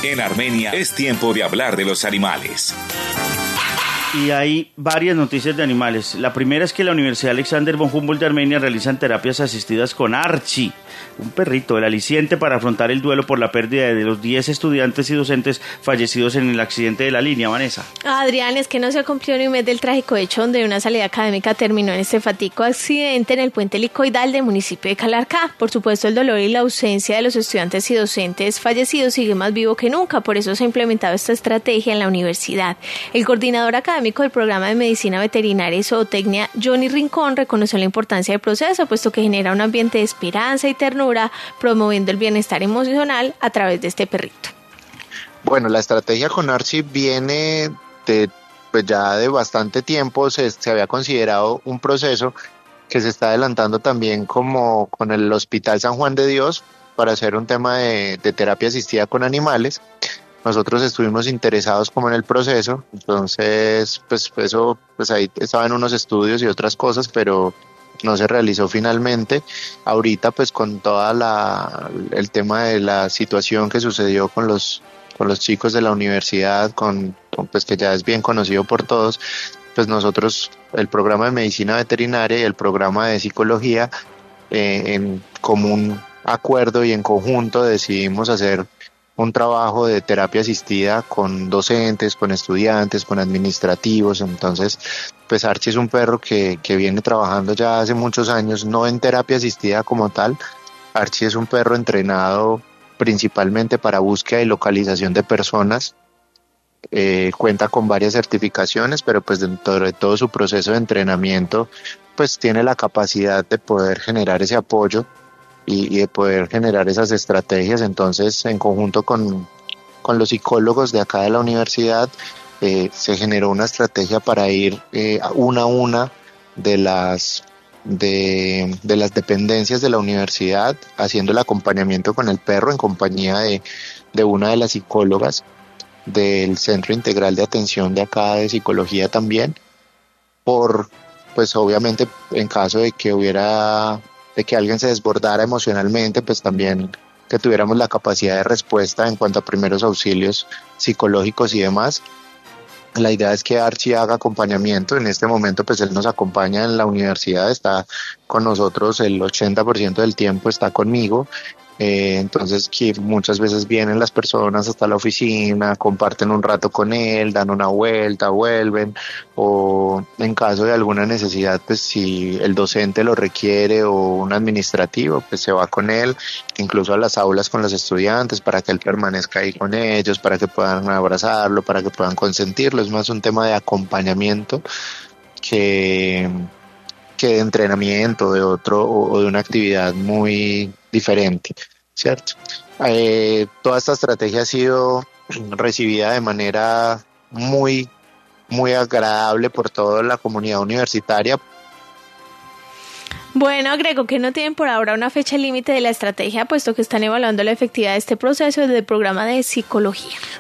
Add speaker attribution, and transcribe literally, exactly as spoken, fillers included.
Speaker 1: En Armenia es tiempo de hablar de los animales.
Speaker 2: Y hay varias noticias de animales. La primera es que la Universidad Alexander von Humboldt de Armenia realizan terapias asistidas con Archie, un perrito, el aliciente para afrontar el duelo por la pérdida de los diez estudiantes y docentes fallecidos en el accidente de la línea. Vanessa.
Speaker 3: Adrián, es que no se ha cumplido ni un mes del trágico hecho donde una salida académica terminó en este fatídico accidente en el puente helicoidal del municipio de Calarcá. Por supuesto, el dolor y la ausencia de los estudiantes y docentes fallecidos sigue más vivo que nunca. Por eso se ha implementado esta estrategia en la universidad. El coordinador académico del programa de medicina veterinaria y zootecnia, Johnny Rincón, reconoció la importancia del proceso, puesto que genera un ambiente de esperanza y ternura, promoviendo el bienestar emocional a través de este perrito.
Speaker 4: Bueno, la estrategia con Archie viene de, pues ya de bastante tiempo. Se, se había considerado un proceso que se está adelantando también como con el Hospital San Juan de Dios para hacer un tema de, de terapia asistida con animales. Nosotros estuvimos interesados como en el proceso, entonces pues eso, pues ahí estaban unos estudios y otras cosas, pero no se realizó finalmente. Ahorita pues con toda la el tema de la situación que sucedió con los con los chicos de la universidad, con, con pues que ya es bien conocido por todos, pues nosotros el programa de medicina veterinaria y el programa de psicología eh, en común acuerdo y en conjunto decidimos hacer un trabajo de terapia asistida con docentes, con estudiantes, con administrativos. Entonces, pues Archie es un perro que, que viene trabajando ya hace muchos años, no en terapia asistida como tal. Archie es un perro entrenado principalmente para búsqueda y localización de personas. Eh, cuenta con varias certificaciones, pero pues dentro de todo su proceso de entrenamiento, pues tiene la capacidad de poder generar ese apoyo y, y de poder generar esas estrategias. Entonces, en conjunto con, con los psicólogos de acá de la universidad, eh, se generó una estrategia para ir eh, una a una de las, de, de las dependencias de la universidad, haciendo el acompañamiento con el perro en compañía de, de una de las psicólogas del Centro Integral de Atención de acá de Psicología también, por, pues obviamente en caso de que hubiera de que alguien se desbordara emocionalmente, pues también que tuviéramos la capacidad de respuesta en cuanto a primeros auxilios psicológicos y demás. La idea es que Archie haga acompañamiento. En este momento pues él nos acompaña en la universidad, está con nosotros el ochenta por ciento del tiempo, está conmigo. Eh, entonces que muchas veces vienen las personas hasta la oficina, comparten un rato con él, dan una vuelta, vuelven, o en caso de alguna necesidad, pues si el docente lo requiere o un administrativo, pues se va con él, incluso a las aulas con los estudiantes para que él permanezca ahí con ellos, para que puedan abrazarlo, para que puedan consentirlo. Es más un tema de acompañamiento que, que de entrenamiento de otro o, o de una actividad muy diferente, ¿cierto? Eh, toda esta estrategia ha sido recibida de manera muy, muy agradable por toda la comunidad universitaria.
Speaker 3: Bueno, agrego que no tienen por ahora una fecha límite de la estrategia, puesto que están evaluando la efectividad de este proceso desde el programa de psicología.